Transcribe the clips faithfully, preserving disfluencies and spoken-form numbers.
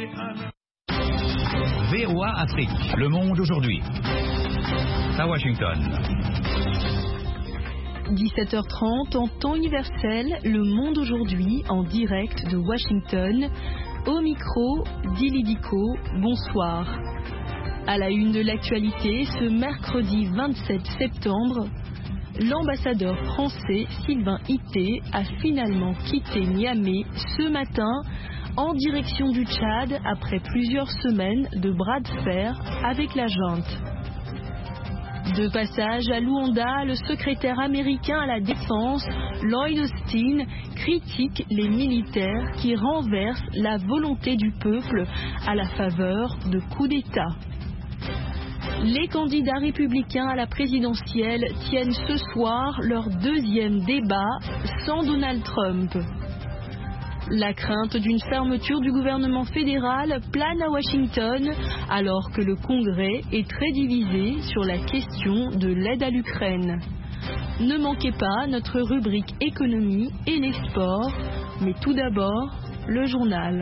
V O A Afrique, le monde aujourd'hui. À Washington. dix-sept heures trente en temps universel, le monde aujourd'hui en direct de Washington. Au micro, Dili Diko, bonsoir. À la une de l'actualité, ce mercredi vingt-sept septembre, l'ambassadeur français Sylvain Ité a finalement quitté Niamey ce matin en direction du Tchad après plusieurs semaines de bras de fer avec la junte. De passage à Luanda, le secrétaire américain à la Défense, Lloyd Austin, critique les militaires qui renversent la volonté du peuple à la faveur de coups d'État. Les candidats républicains à la présidentielle tiennent ce soir leur deuxième débat sans Donald Trump. La crainte d'une fermeture du gouvernement fédéral plane à Washington alors que le Congrès est très divisé sur la question de l'aide à l'Ukraine. Ne manquez pas notre rubrique économie et les sports, mais tout d'abord, le journal.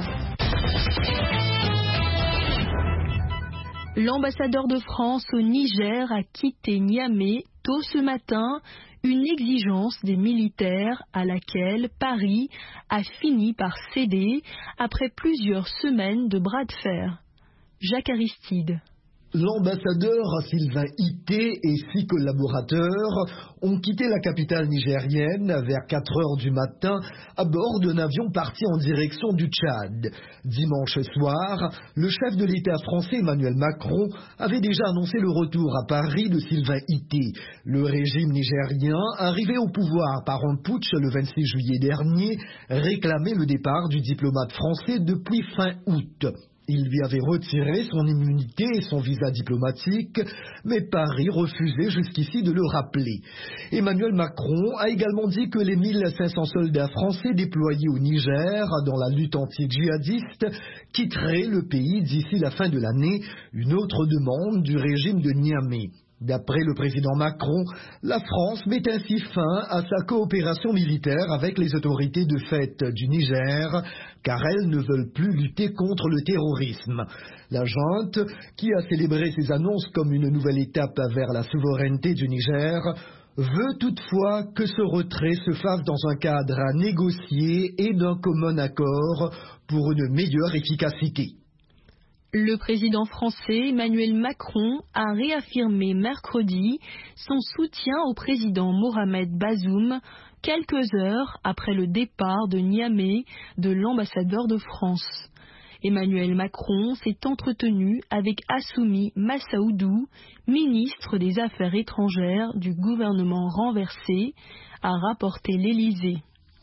L'ambassadeur de France au Niger a quitté Niamey tôt ce matin, une exigence des militaires à laquelle Paris a fini par céder après plusieurs semaines de bras de fer. Jacques Aristide. L'ambassadeur Sylvain Ité et six collaborateurs ont quitté la capitale nigérienne vers quatre heures du matin à bord d'un avion parti en direction du Tchad. Dimanche soir, le chef de l'État français Emmanuel Macron avait déjà annoncé le retour à Paris de Sylvain Ité. Le régime nigérien, arrivé au pouvoir par un putsch le vingt-six juillet dernier, réclamait le départ du diplomate français depuis fin août. Il lui avait retiré son immunité et son visa diplomatique, mais Paris refusait jusqu'ici de le rappeler. Emmanuel Macron a également dit que les mille cinq cents soldats français déployés au Niger dans la lutte anti-djihadiste quitteraient le pays d'ici la fin de l'année, une autre demande du régime de Niamey. D'après le président Macron, la France met ainsi fin à sa coopération militaire avec les autorités de fait du Niger, car elles ne veulent plus lutter contre le terrorisme. La junte, qui a célébré ces annonces comme une nouvelle étape vers la souveraineté du Niger, veut toutefois que ce retrait se fasse dans un cadre à négocier et d'un commun accord pour une meilleure efficacité. Le président français Emmanuel Macron a réaffirmé mercredi son soutien au président Mohamed Bazoum quelques heures après le départ de Niamey de l'ambassadeur de France. Emmanuel Macron s'est entretenu avec Assoumi Massaoudou, ministre des Affaires étrangères du gouvernement renversé, a rapporté l'Élysée.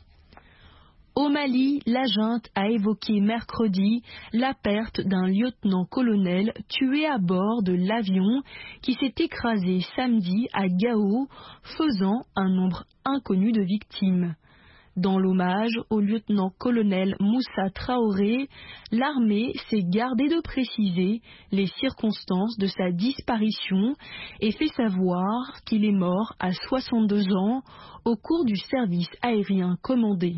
Au Mali, la junte a évoqué mercredi la perte d'un lieutenant-colonel tué à bord de l'avion qui s'est écrasé samedi à Gao, faisant un nombre inconnu de victimes. Dans l'hommage au lieutenant-colonel Moussa Traoré, l'armée s'est gardée de préciser les circonstances de sa disparition et fait savoir qu'il est mort à soixante-deux ans au cours du service aérien commandé.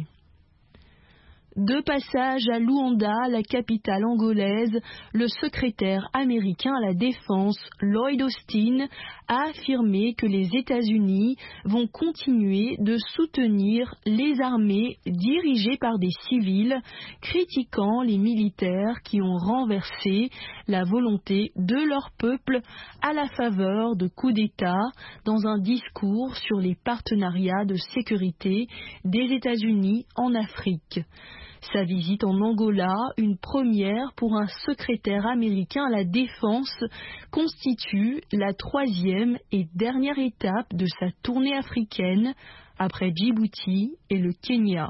De passage à Luanda, la capitale angolaise, le secrétaire américain à la Défense, Lloyd Austin, a affirmé que les États-Unis vont continuer de soutenir les armées dirigées par des civils, critiquant les militaires qui ont renversé la volonté de leur peuple à la faveur de coups d'État dans un discours sur les partenariats de sécurité des États-Unis en Afrique. Sa visite en Angola, une première pour un secrétaire américain à la Défense, constitue la troisième et dernière étape de sa tournée africaine après Djibouti et le Kenya.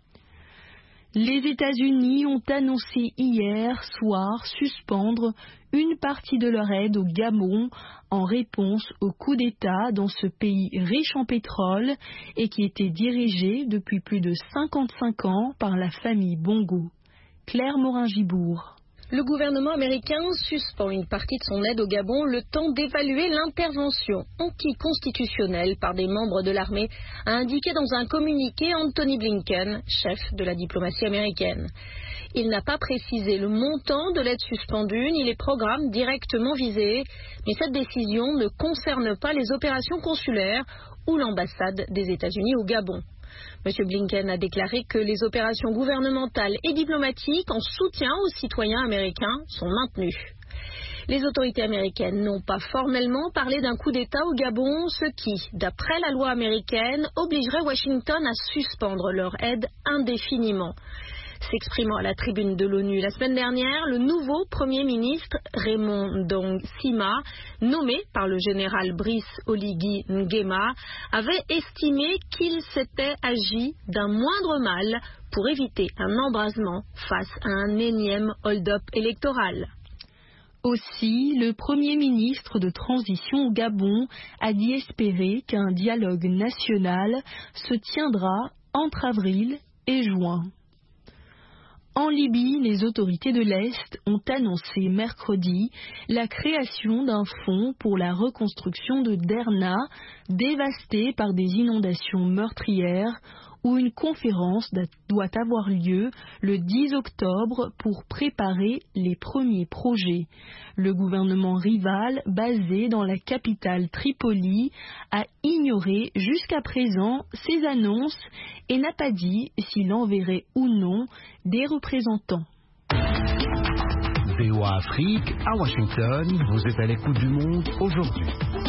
Les États-Unis ont annoncé hier soir suspendre une partie de leur aide au Gabon en réponse au coup d'État dans ce pays riche en pétrole et qui était dirigé depuis plus de cinquante-cinq ans par la famille Bongo. Claire Morin-Gibourg. Le gouvernement américain suspend une partie de son aide au Gabon le temps d'évaluer l'intervention anticonstitutionnelle par des membres de l'armée, a indiqué dans un communiqué Anthony Blinken, chef de la diplomatie américaine. Il n'a pas précisé le montant de l'aide suspendue ni les programmes directement visés, mais cette décision ne concerne pas les opérations consulaires ou l'ambassade des États-Unis au Gabon. M. Blinken a déclaré que les opérations gouvernementales et diplomatiques en soutien aux citoyens américains sont maintenues. Les autorités américaines n'ont pas formellement parlé d'un coup d'État au Gabon, ce qui, d'après la loi américaine, obligerait Washington à suspendre leur aide indéfiniment. S'exprimant à la tribune de l'ONU la semaine dernière, le nouveau Premier ministre Raymond Dong Sima, nommé par le général Brice Oligui Nguema, avait estimé qu'il s'était agi d'un moindre mal pour éviter un embrasement face à un énième hold-up électoral. Aussi, le Premier ministre de transition au Gabon a dit espérer qu'un dialogue national se tiendra entre avril et juin. En Libye, les autorités de l'Est ont annoncé mercredi la création d'un fonds pour la reconstruction de Derna, dévasté par des inondations meurtrières, où une conférence doit avoir lieu le dix octobre pour préparer les premiers projets. Le gouvernement rival, basé dans la capitale Tripoli, a ignoré jusqu'à présent ces annonces et n'a pas dit s'il enverrait ou non des représentants. V O A Afrique, à Washington, vous êtes à l'écoute du monde aujourd'hui.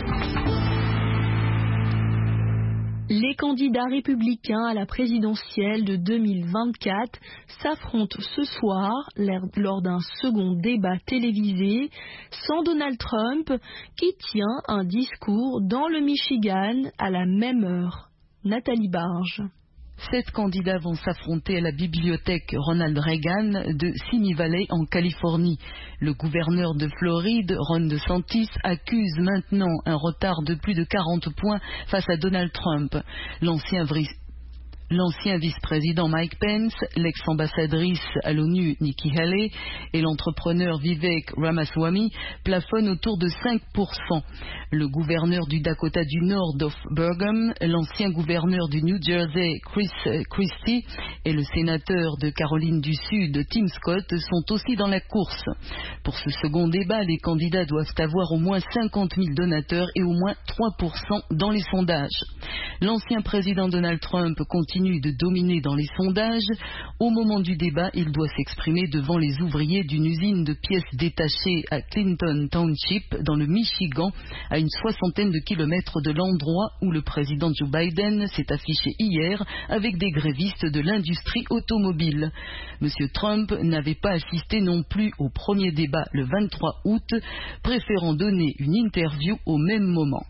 Les candidats républicains à la présidentielle de deux mille vingt-quatre s'affrontent ce soir lors d'un second débat télévisé sans Donald Trump qui tient un discours dans le Michigan à la même heure. Nathalie Barge. Sept candidats vont s'affronter à la bibliothèque Ronald Reagan de Simi Valley en Californie. Le gouverneur de Floride, Ron DeSantis, accuse maintenant un retard de plus de quarante points face à Donald Trump. L'ancien L'ancien vice-président Mike Pence, l'ex-ambassadrice à l'ONU Nikki Haley et l'entrepreneur Vivek Ramaswamy plafonnent autour de cinq pour cent. Le gouverneur du Dakota du Nord, Dov Burgum, l'ancien gouverneur du New Jersey, Chris Christie, et le sénateur de Caroline du Sud, Tim Scott, sont aussi dans la course. Pour ce second débat, les candidats doivent avoir au moins cinquante mille donateurs et au moins trois pour cent dans les sondages. L'ancien président Donald Trump continue de dominer dans les sondages. Au moment du débat, il doit s'exprimer devant les ouvriers d'une usine de pièces détachées à Clinton Township, dans le Michigan, à une soixantaine de kilomètres de l'endroit où le président Joe Biden s'est affiché hier avec des grévistes de l'industrie automobile. Monsieur Trump n'avait pas assisté non plus au premier débat le vingt-trois août, préférant donner une interview au même moment.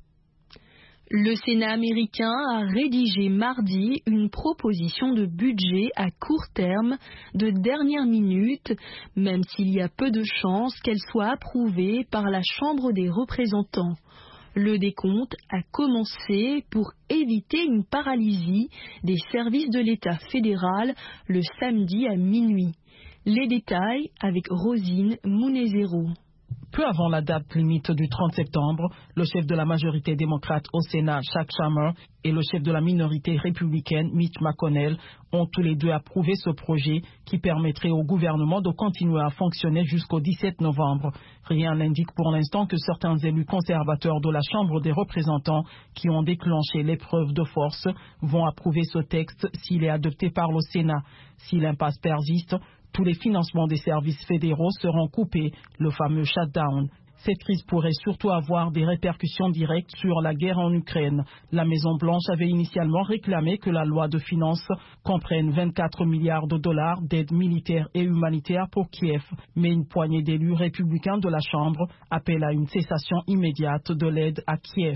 Le Sénat américain a rédigé mardi une proposition de budget à court terme de dernière minute, même s'il y a peu de chances qu'elle soit approuvée par la Chambre des représentants. Le décompte a commencé pour éviter une paralysie des services de l'État fédéral le samedi à minuit. Les détails avec Rosine Munezero. Peu avant la date limite du trente septembre, le chef de la majorité démocrate au Sénat, Chuck Schumer, et le chef de la minorité républicaine, Mitch McConnell, ont tous les deux approuvé ce projet qui permettrait au gouvernement de continuer à fonctionner jusqu'au dix-sept novembre. Rien n'indique pour l'instant que certains élus conservateurs de la Chambre des représentants qui ont déclenché l'épreuve de force vont approuver ce texte s'il est adopté par le Sénat. Si l'impasse persiste, tous les financements des services fédéraux seront coupés, le fameux shutdown. Cette crise pourrait surtout avoir des répercussions directes sur la guerre en Ukraine. La Maison-Blanche avait initialement réclamé que la loi de finances comprenne vingt-quatre milliards de dollars d'aide militaire et humanitaire pour Kiev. Mais une poignée d'élus républicains de la Chambre appelle à une cessation immédiate de l'aide à Kiev.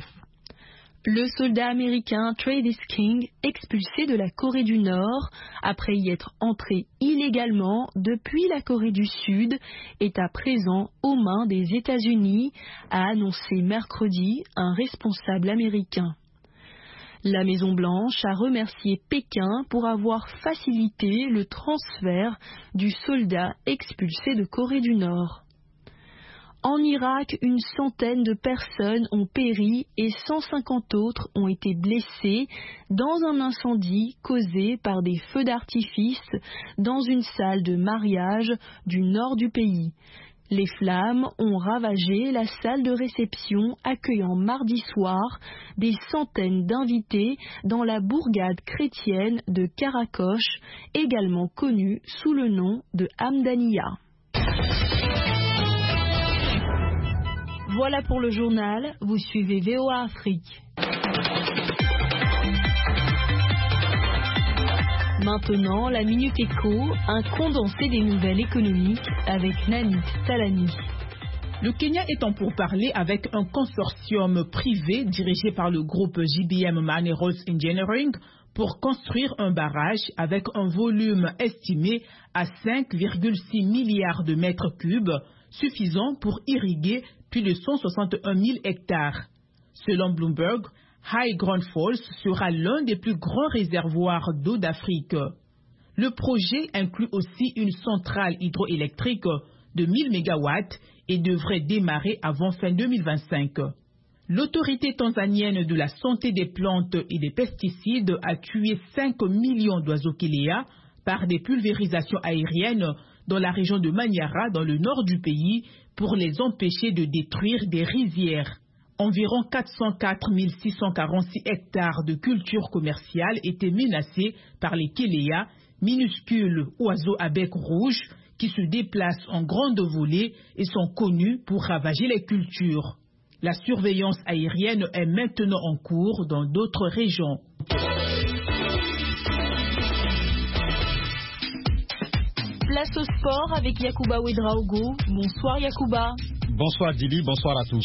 Le soldat américain Travis King, expulsé de la Corée du Nord, après y être entré illégalement depuis la Corée du Sud, est à présent aux mains des États-Unis, a annoncé mercredi un responsable américain. La Maison-Blanche a remercié Pékin pour avoir facilité le transfert du soldat expulsé de Corée du Nord. En Irak, une centaine de personnes ont péri et cent cinquante autres ont été blessées dans un incendie causé par des feux d'artifice dans une salle de mariage du nord du pays. Les flammes ont ravagé la salle de réception accueillant mardi soir des centaines d'invités dans la bourgade chrétienne de Karakosh, également connue sous le nom de Hamdaniya. Voilà pour le journal, vous suivez V O A Afrique. Maintenant, la Minute Éco, un condensé des nouvelles économiques avec Nanit Talani. Le Kenya est en pourparlers avec un consortium privé dirigé par le groupe J B M Minerals Engineering pour construire un barrage avec un volume estimé à cinq virgule six milliards de mètres cubes, suffisant pour irriguer plus de cent soixante et un mille hectares. Selon Bloomberg, High Grand Falls sera l'un des plus grands réservoirs d'eau d'Afrique. Le projet inclut aussi une centrale hydroélectrique de mille mégawatts et devrait démarrer avant fin deux mille vingt-cinq. L'autorité tanzanienne de la santé des plantes et des pesticides a tué cinq millions d'oiseaux Quelea par des pulvérisations aériennes dans la région de Manyara, dans le nord du pays, pour les empêcher de détruire des rizières. Environ quatre cent quatre mille six cent quarante-six hectares de cultures commerciales étaient menacés par les Quelea, minuscules oiseaux à bec rouge qui se déplacent en grande volée et sont connus pour ravager les cultures. La surveillance aérienne est maintenant en cours dans d'autres régions. Place au sport avec Yacouba Ouedraogo. Bonsoir Yacouba. Bonsoir Dili, bonsoir à tous.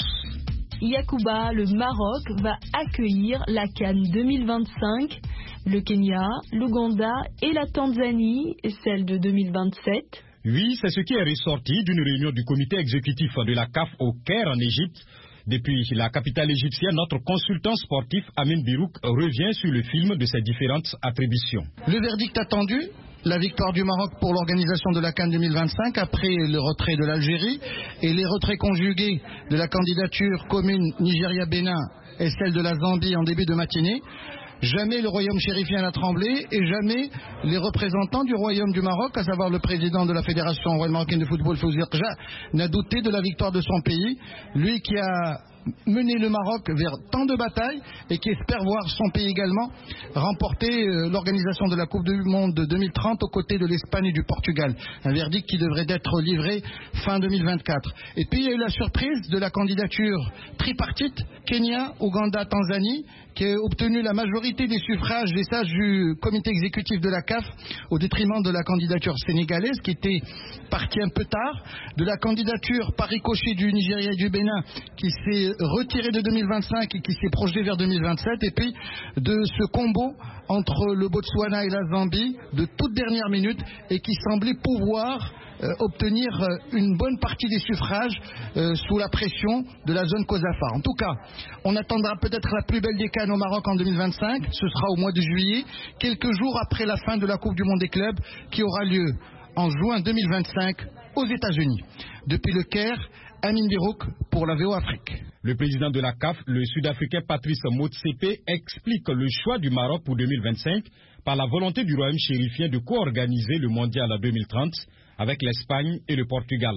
Yacouba, le Maroc va accueillir la CAN deux mille vingt-cinq. Le Kenya, l'Ouganda et la Tanzanie, celle de deux mille vingt-sept. Oui, c'est ce qui est ressorti d'une réunion du comité exécutif de la C A F au Caire en Égypte. Depuis la capitale égyptienne, notre consultant sportif Amin Birouk revient sur le film de ses différentes attributions. Le verdict attendu, la victoire du Maroc pour l'organisation de la CAN deux mille vingt-cinq après le retrait de l'Algérie et les retraits conjugués de la candidature commune Nigeria-Bénin et celle de la Zambie en début de matinée. Jamais le royaume chérifien n'a tremblé et jamais les représentants du royaume du Maroc, à savoir le président de la Fédération royale marocaine de football, Fawzi Rja, n'a douté de la victoire de son pays. Lui qui a mené le Maroc vers tant de batailles et qui espère voir son pays également remporter euh, l'organisation de la Coupe du Monde de deux mille trente aux côtés de l'Espagne et du Portugal. Un verdict qui devrait être livré fin deux mille vingt-quatre. Et puis il y a eu la surprise de la candidature tripartite Kenya, Ouganda, Tanzanie, qui a obtenu la majorité des suffrages des sages du comité exécutif de la C A F au détriment de la candidature sénégalaise qui était partie un peu tard, de la candidature par ricochet du Nigeria et du Bénin qui s'est retiré de deux mille vingt-cinq et qui s'est projeté vers deux mille vingt-sept, et puis de ce combo entre le Botswana et la Zambie de toute dernière minute et qui semblait pouvoir euh, obtenir euh, une bonne partie des suffrages euh, sous la pression de la zone COSAFA. En tout cas, on attendra peut-être la plus belle des CAN au Maroc en deux mille vingt-cinq, ce sera au mois de juillet, quelques jours après la fin de la Coupe du Monde des clubs qui aura lieu en juin deux mille vingt-cinq aux États-Unis. Depuis le Caire, Amin Birouk pour la V O Afrique. Le président de la C A F, le Sud-Africain Patrice Motsepe, explique le choix du Maroc pour deux mille vingt-cinq par la volonté du royaume chérifien de co-organiser le mondial à deux mille trente avec l'Espagne et le Portugal.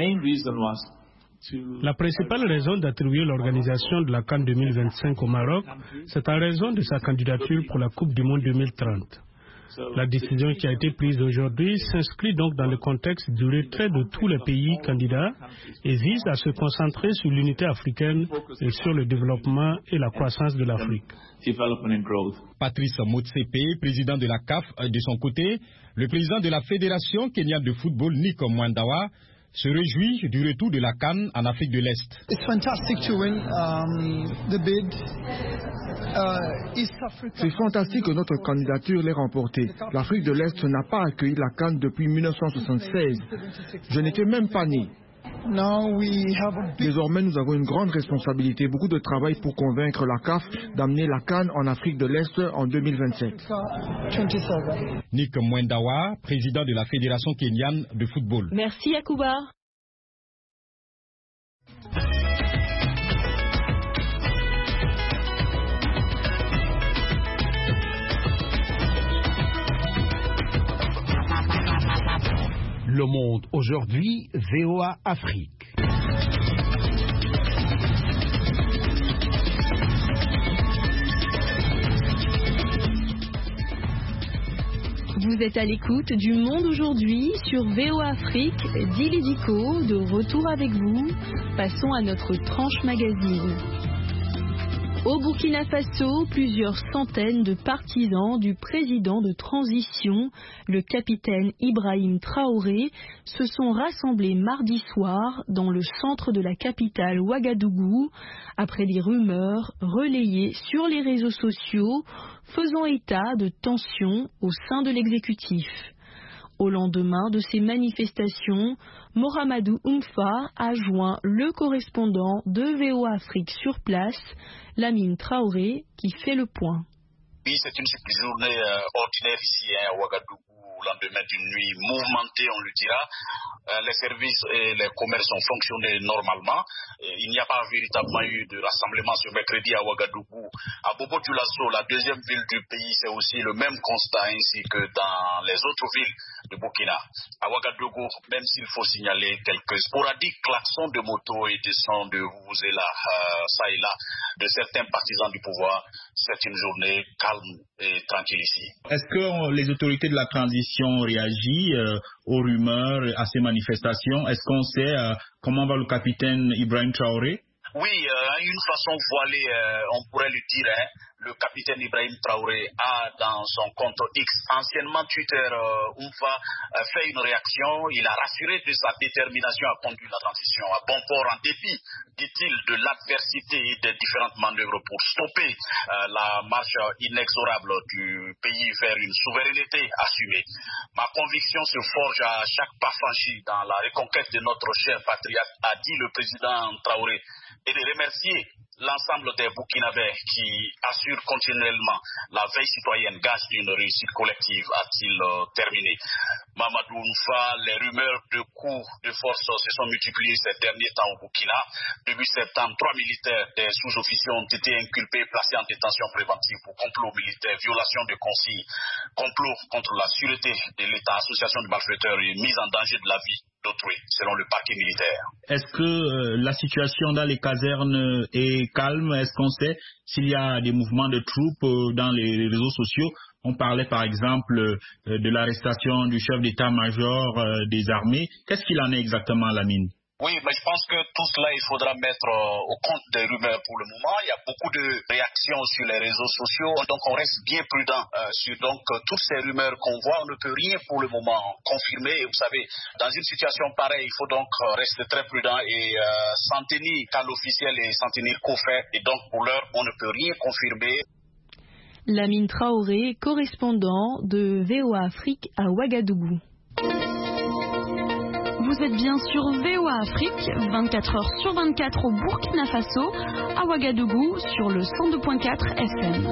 La principale raison d'attribuer l'organisation de la CAN deux mille vingt-cinq au Maroc, c'est en raison de sa candidature pour la Coupe du Monde deux mille trente. La décision qui a été prise aujourd'hui s'inscrit donc dans le contexte du retrait de tous les pays candidats et vise à se concentrer sur l'unité africaine et sur le développement et la croissance de l'Afrique. Patrice Motsepe, président de la C A F, de son côté, le président de la Fédération kenyane de football, Nick Mwandawa, se réjouit du retour de la CAN en Afrique de l'Est. C'est fantastique que notre candidature l'ait remportée. L'Afrique de l'Est n'a pas accueilli la CAN depuis mille neuf cent soixante-seize. Je n'étais même pas né. Désormais, nous avons une grande responsabilité, beaucoup de travail pour convaincre la C A F d'amener la CAN en Afrique de l'Est en deux mille vingt-sept. Nick Mwandawa, président de la Fédération kenyane de football. Merci Yacouba. Le Monde aujourd'hui, V O A Afrique. Vous êtes à l'écoute du Monde aujourd'hui sur V O A Afrique, Dilidico, de retour avec vous. Passons à notre tranche magazine. Au Burkina Faso, plusieurs centaines de partisans du président de transition, le capitaine Ibrahim Traoré, se sont rassemblés mardi soir dans le centre de la capitale Ouagadougou, après des rumeurs relayées sur les réseaux sociaux faisant état de tensions au sein de l'exécutif. Au lendemain de ces manifestations, Mohamedou Oumfa a joint le correspondant de V O A Afrique sur place, Lamine Traoré, qui fait le point. Oui, c'est une journée euh, ordinaire ici hein, à Ouagadougou, au lendemain d'une nuit mouvementée, on le dira. Euh, les services et les commerces ont fonctionné normalement. Et il n'y a pas véritablement eu de rassemblement ce mercredi à Ouagadougou. À Bobo-Dioulasso, la deuxième ville du pays, c'est aussi le même constat ainsi que dans les autres villes de Burkina. À Ouagadougou, même s'il faut signaler quelques sporadiques klaxons de moto et de sons de et là, euh, ça et là, de certains partisans du pouvoir, c'est une journée calme et tranquille ici. Est-ce que les autorités de la transition réagissent euh, aux rumeurs, à ces manifestations? Est-ce qu'on sait euh, comment va le capitaine Ibrahim Traoré? Oui, euh, une façon voilée, euh, on pourrait le dire, hein. Le capitaine Ibrahim Traoré a dans son compte X, anciennement Twitter, euh, Oumfa, euh, fait une réaction. Il a rassuré de sa détermination à conduire la transition à bon port en dépit, dit-il, de l'adversité et des différentes manœuvres pour stopper euh, la marche inexorable du pays vers une souveraineté assumée. Ma conviction se forge à chaque pas franchi dans la reconquête de notre cher patriote, a dit le président Traoré, et de remercier l'ensemble des Burkinabés qui assurent continuellement la veille citoyenne, gage d'une réussite collective, a-t-il euh, terminé. Mamadou Oumfa, les rumeurs de coups de force se sont multipliées ces derniers temps au Burkina. Début septembre, trois militaires des sous-officiers ont été inculpés, placés en détention préventive pour complot militaire, violation de consignes, complot contre la sûreté de l'État, association de malfaiteurs et mise en danger de la vie d'autrui, selon le parquet militaire. Est-ce que euh, la situation dans les casernes est calme? Est-ce qu'on sait s'il y a des mouvements de troupes euh, dans les réseaux sociaux? On parlait par exemple euh, de l'arrestation du chef d'état-major euh, des armées. Qu'est-ce qu'il en est exactement, Lamine? Oui, mais je pense que tout cela, il faudra mettre euh, au compte des rumeurs pour le moment. Il y a beaucoup de réactions sur les réseaux sociaux, donc on reste bien prudent euh, sur donc euh, toutes ces rumeurs qu'on voit. On ne peut rien pour le moment confirmer. Et vous savez, dans une situation pareille, il faut donc euh, rester très prudent et euh, s'en tenir qu'à l'officiel et s'en tenir qu'au fait. Et donc pour l'heure, on ne peut rien confirmer. Lamine Traoré, correspondant de V O A Afrique à Ouagadougou. Vous êtes bien sur V O A Afrique, vingt-quatre heures sur vingt-quatre au Burkina Faso, à Ouagadougou sur le cent deux virgule quatre F M.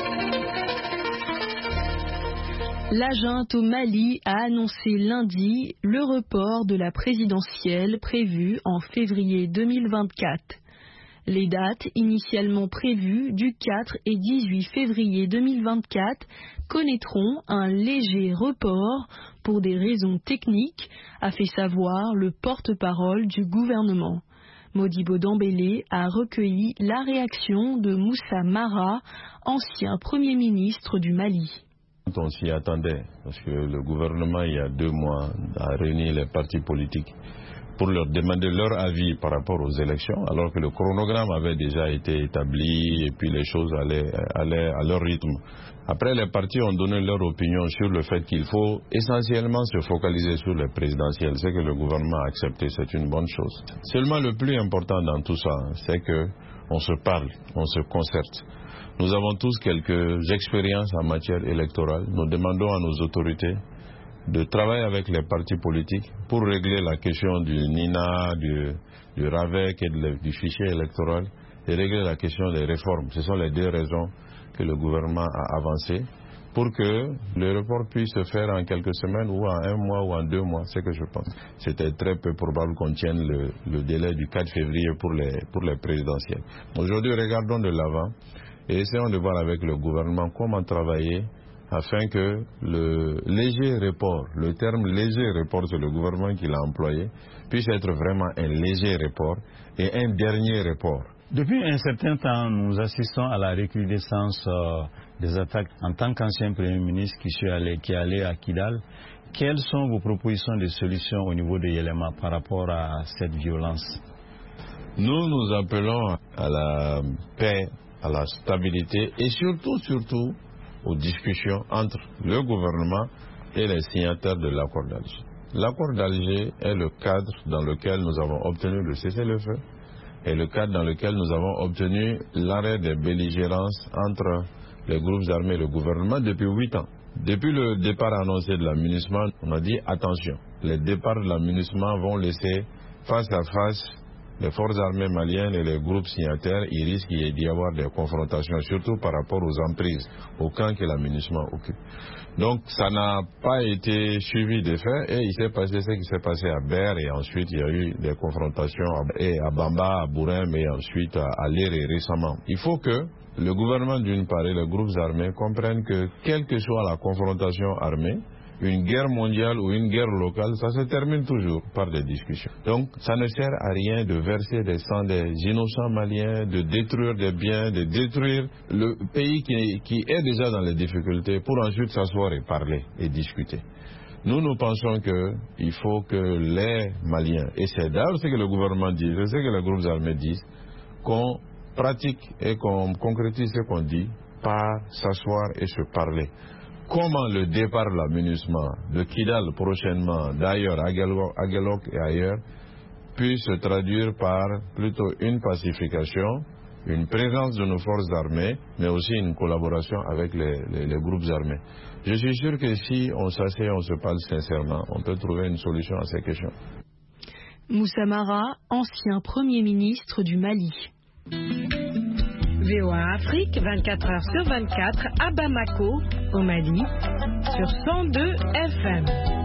La junte au Mali a annoncé lundi le report de la présidentielle prévue en février deux mille vingt-quatre. Les dates initialement prévues du quatre et dix-huit février deux mille vingt-quatre connaîtront un léger report pour des raisons techniques, a fait savoir le porte-parole du gouvernement. Modibo Dembélé a recueilli la réaction de Moussa Mara, ancien Premier ministre du Mali. On s'y attendait, parce que le gouvernement, il y a deux mois, a réuni les partis politiques pour leur demander leur avis par rapport aux élections, alors que le chronogramme avait déjà été établi et puis les choses allaient, allaient à leur rythme. Après, les partis ont donné leur opinion sur le fait qu'il faut essentiellement se focaliser sur les présidentielles. C'est que le gouvernement a accepté, c'est une bonne chose. Seulement, le plus important dans tout ça, c'est qu'on se parle, on se concerte. Nous avons tous quelques expériences en matière électorale. Nous demandons à nos autorités de travailler avec les partis politiques pour régler la question du N I N A, du, du RAVEC et de, du fichier électoral et régler la question des réformes. Ce sont les deux raisons que le gouvernement a avancées pour que le report puisse se faire en quelques semaines ou en un mois ou en deux mois, c'est ce que je pense. C'était très peu probable qu'on tienne le, le délai du quatre février pour les, pour les présidentielles. Aujourd'hui, regardons de l'avant et essayons de voir avec le gouvernement comment travailler afin que le léger report, le terme léger report, c'est le gouvernement qui l'a employé, puisse être vraiment un léger report et un dernier report. Depuis un certain temps, nous assistons à la recrudescence euh, des attaques. En tant qu'ancien Premier ministre qui, suis allé, qui est allé à Kidal, quelles sont vos propositions de solutions au niveau de Yelema par rapport à cette violence? Nous, nous appelons à la paix, à la stabilité et surtout, surtout, aux discussions entre le gouvernement et les signataires de l'accord d'Alger. L'accord d'Alger est le cadre dans lequel nous avons obtenu le cessez-le-feu et le cadre dans lequel nous avons obtenu l'arrêt des belligérances entre les groupes armés et le gouvernement depuis huit ans. Depuis le départ annoncé de la MINUSMA, on a dit attention, les départs de la MINUSMA vont laisser face à face les forces armées maliennes et les groupes signataires. Il risque d'y avoir des confrontations, surtout par rapport aux emprises, au camp que la MINUSMA occupe. Donc ça n'a pas été suivi des faits et il s'est passé ce qui s'est passé à Ber et ensuite il y a eu des confrontations à, et à Bamba, à Bourem et ensuite à, à Léré récemment. Il faut que le gouvernement d'une part et les groupes armés comprennent que quelle que soit la confrontation armée, une guerre mondiale ou une guerre locale, ça se termine toujours par des discussions. Donc ça ne sert à rien de verser des sangs des innocents maliens, de détruire des biens, de détruire le pays qui, qui est déjà dans les difficultés pour ensuite s'asseoir et parler et discuter. Nous, nous pensons qu'il faut que les Maliens, et c'est d'ailleurs ce que le gouvernement dit, c'est ce que les groupes armés disent, qu'on pratique et qu'on concrétise ce qu'on dit par s'asseoir et se parler. Comment le départ de la MINUSMA, de Kidal prochainement, d'ailleurs à Guelok et ailleurs, puisse se traduire par plutôt une pacification, une présence de nos forces armées, mais aussi une collaboration avec les, les, les groupes armés. Je suis sûr que si on s'assied, on se parle sincèrement, on peut trouver une solution à ces questions. Moussa Mara, ancien Premier ministre du Mali. V O A Afrique, vingt-quatre heures sur vingt-quatre, à Bamako, au Mali, sur cent deux F M.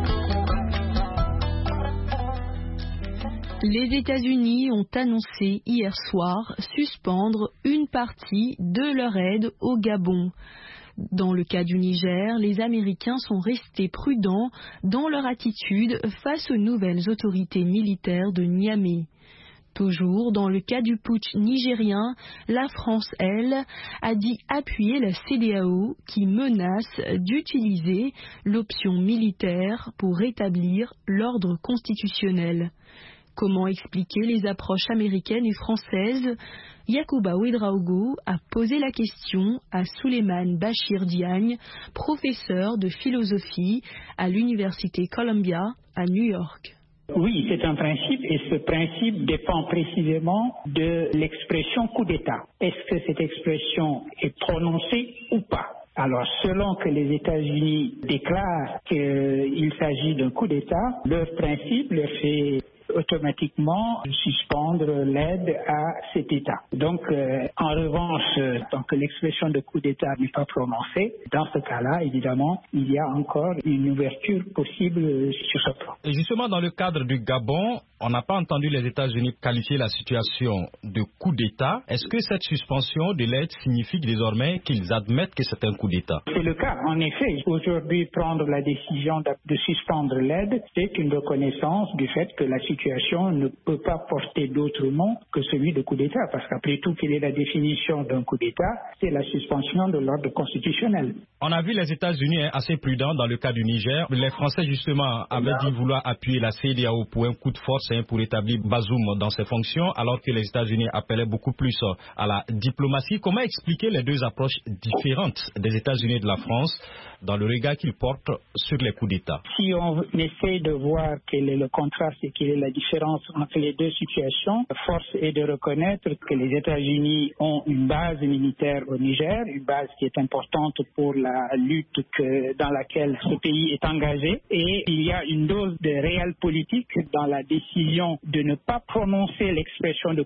Les États-Unis ont annoncé hier soir suspendre une partie de leur aide au Gabon. Dans le cas du Niger, les Américains sont restés prudents dans leur attitude face aux nouvelles autorités militaires de Niamey. Toujours dans le cas du putsch nigérien, la France, elle, a dit appuyer la C E D E A O qui menace d'utiliser l'option militaire pour rétablir l'ordre constitutionnel. Comment expliquer les approches américaines et françaises? Yacouba Ouedraogo a posé la question à Souleymane Bachir Diagne, professeur de philosophie à l'Université Columbia à New York. Oui, c'est un principe et ce principe dépend précisément de l'expression coup d'État. Est-ce que cette expression est prononcée ou pas? Alors, selon que les États-Unis déclarent qu'il s'agit d'un coup d'État, leur principe leur fait automatiquement suspendre l'aide à cet État. Donc, euh, en revanche, tant que l'expression de coup d'État n'est pas prononcée, dans ce cas-là, évidemment, il y a encore une ouverture possible sur ce plan. Et justement, dans le cadre du Gabon, on n'a pas entendu les États-Unis qualifier la situation de coup d'État. Est-ce que cette suspension de l'aide signifie désormais qu'ils admettent que c'est un coup d'État? C'est le cas. En effet, aujourd'hui, prendre la décision de suspendre l'aide, c'est une reconnaissance du fait que la situation ne peut pas porter d'autre nom que celui de coup d'État. Parce qu'après tout, quelle est la définition d'un coup d'État? C'est la suspension de l'ordre constitutionnel. On a vu les États-Unis assez prudents dans le cas du Niger. Les Français, justement, avaient dit vouloir appuyer la C E D E A O pour un coup de force pour établir Bazoum dans ses fonctions, alors que les États-Unis appelaient beaucoup plus à la diplomatie. Comment expliquer les deux approches différentes des États-Unis et de la France dans le regard qu'ils portent sur les coups d'État? Si on essaie de voir quel est le contraste et quelle est la différence entre les deux situations, force est de reconnaître que les États-Unis ont une base militaire au Niger, une base qui est importante pour la lutte que, dans laquelle ce pays est engagé, et il y a une dose de réel politique dans la décision de ne pas prononcer l'expression de coup d'État,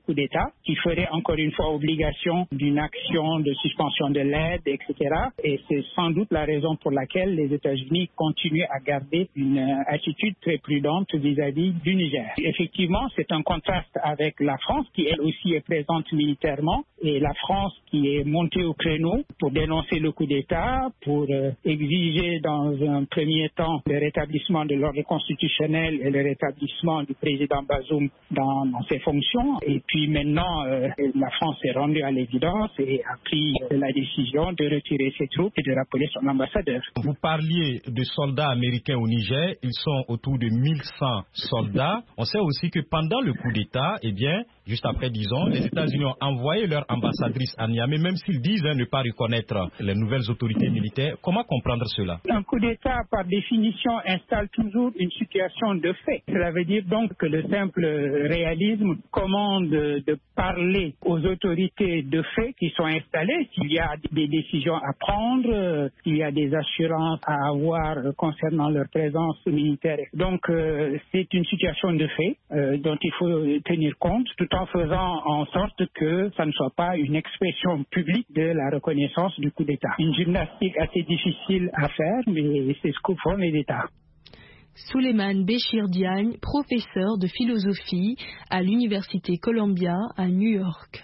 d'État, qui ferait encore une fois obligation d'une action de suspension de l'aide, et cetera. Et c'est sans doute la raison pour laquelle les États-Unis continuent à garder une attitude très prudente vis-à-vis du Niger. Effectivement, c'est un contraste avec la France, qui elle aussi est présente militairement, et la France qui est montée au créneau pour dénoncer le coup d'État, pour euh, exiger dans un premier temps le rétablissement de l'ordre constitutionnel et le rétablissement du président Bazoum dans, dans ses fonctions. Et puis maintenant, euh, la France est rendue à l'évidence et a pris euh, la décision de retirer ses troupes et de rappeler son ambassadeur. Vous parliez de soldats américains au Niger, ils sont autour de mille cent soldats. On sait aussi que pendant le coup d'État, eh bien, juste après, disons, les États-Unis ont envoyé leur ambassadrice à Niamey, même s'ils disent hein, ne pas reconnaître les nouvelles autorités militaires. Comment comprendre cela? Un coup d'État, par définition, installe toujours une situation de fait. Cela veut dire donc que le simple réalisme commande de parler aux autorités de fait qui sont installées, s'il y a des décisions à prendre, s'il y a des assurances à avoir concernant leur présence militaire. Donc, euh, c'est une situation de fait euh, dont il faut tenir compte, tout en faisant en sorte que ça ne soit pas une expression publique de la reconnaissance du coup d'État. Une gymnastique assez difficile à faire, mais c'est ce que font les États. Souleymane Béchir Diagne, professeur de philosophie à l'Université Columbia à New York.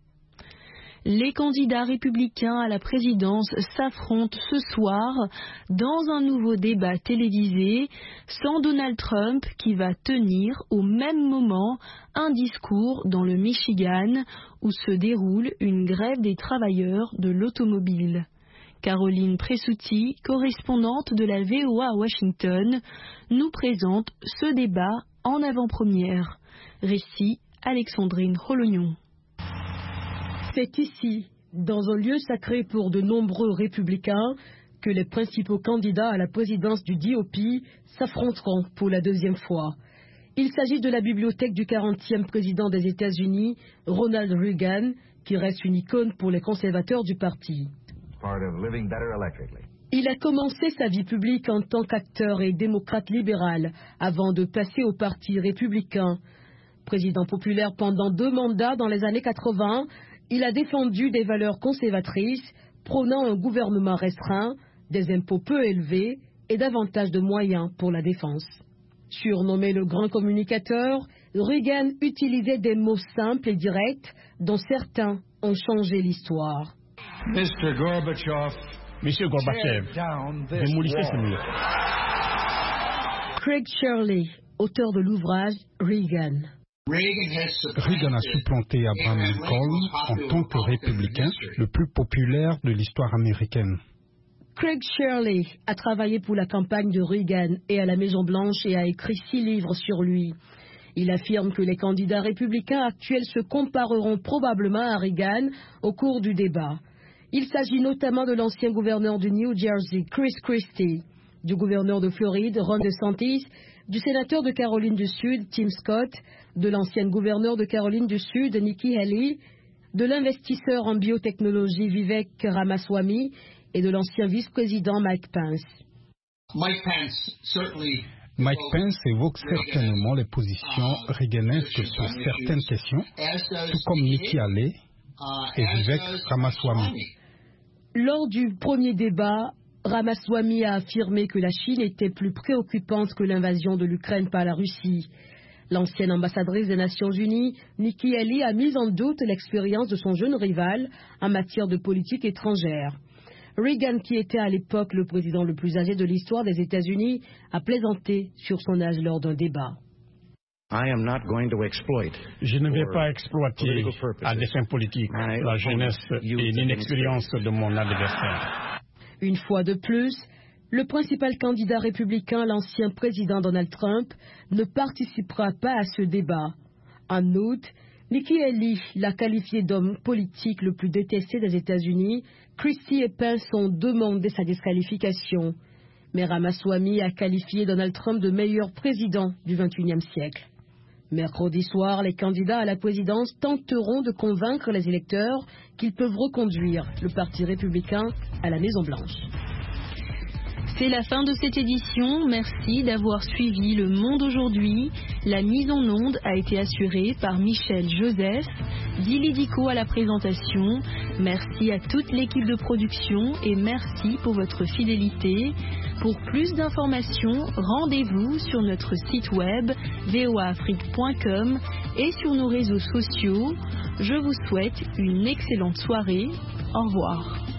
Les candidats républicains à la présidence s'affrontent ce soir dans un nouveau débat télévisé sans Donald Trump qui va tenir au même moment un discours dans le Michigan où se déroule une grève des travailleurs de l'automobile. Caroline Pressouti, correspondante de la V O A à Washington, nous présente ce débat en avant-première. Récit Alexandrine Rolognon. C'est ici, dans un lieu sacré pour de nombreux républicains, que les principaux candidats à la présidence du D O P s'affronteront pour la deuxième fois. Il s'agit de la bibliothèque du quarantième président des États-Unis, Ronald Reagan, qui reste une icône pour les conservateurs du parti. Il a commencé sa vie publique en tant qu'acteur et démocrate libéral avant de passer au parti républicain. Président populaire pendant deux mandats dans les années quatre-vingts, il a défendu des valeurs conservatrices, prônant un gouvernement restreint, des impôts peu élevés et davantage de moyens pour la défense. Surnommé le grand communicateur, Reagan utilisait des mots simples et directs dont certains ont changé l'histoire. Monsieur Gorbatchev, Monsieur Gorbatchev, démolissez ce mur. Craig Shirley, auteur de l'ouvrage Reagan. Reagan a supplanté Abraham Lincoln en tant que républicain le plus populaire de l'histoire américaine. Craig Shirley a travaillé pour la campagne de Reagan et à la Maison-Blanche et a écrit six livres sur lui. Il affirme que les candidats républicains actuels se compareront probablement à Reagan au cours du débat. Il s'agit notamment de l'ancien gouverneur du New Jersey, Chris Christie, du gouverneur de Floride, Ron DeSantis, du sénateur de Caroline du Sud, Tim Scott, de l'ancienne gouverneure de Caroline du Sud, Nikki Haley, de l'investisseur en biotechnologie Vivek Ramaswamy et de l'ancien vice-président Mike Pence. Mike Pence, certainly... Mike Pence évoque certainement les positions reaganesques sur certaines questions, tout comme Nikki Haley et Vivek Ramaswamy. Lors du premier débat, Ramaswamy a affirmé que la Chine était plus préoccupante que l'invasion de l'Ukraine par la Russie. L'ancienne ambassadrice des Nations Unies, Nikki Haley, a mis en doute l'expérience de son jeune rival en matière de politique étrangère. Reagan, qui était à l'époque le président le plus âgé de l'histoire des États-Unis, a plaisanté sur son âge lors d'un débat. Je ne vais pas exploiter à des fins politiques la jeunesse et l'inexpérience de mon adversaire. Une fois de plus, le principal candidat républicain, l'ancien président Donald Trump, ne participera pas à ce débat. En outre, Nikki Haley l'a qualifié d'homme politique le plus détesté des États-Unis. Christie et Pence ont demandé sa disqualification. Mais Ramaswamy a qualifié Donald Trump de meilleur président du vingt et unième siècle. Mercredi soir, les candidats à la présidence tenteront de convaincre les électeurs qu'ils peuvent reconduire le Parti républicain à la Maison-Blanche. C'est la fin de cette édition. Merci d'avoir suivi Le Monde aujourd'hui. La mise en onde a été assurée par Michel Joseph, Dili Dico à la présentation. Merci à toute l'équipe de production et merci pour votre fidélité. Pour plus d'informations, rendez-vous sur notre site web v o a afrique point com et sur nos réseaux sociaux. Je vous souhaite une excellente soirée. Au revoir.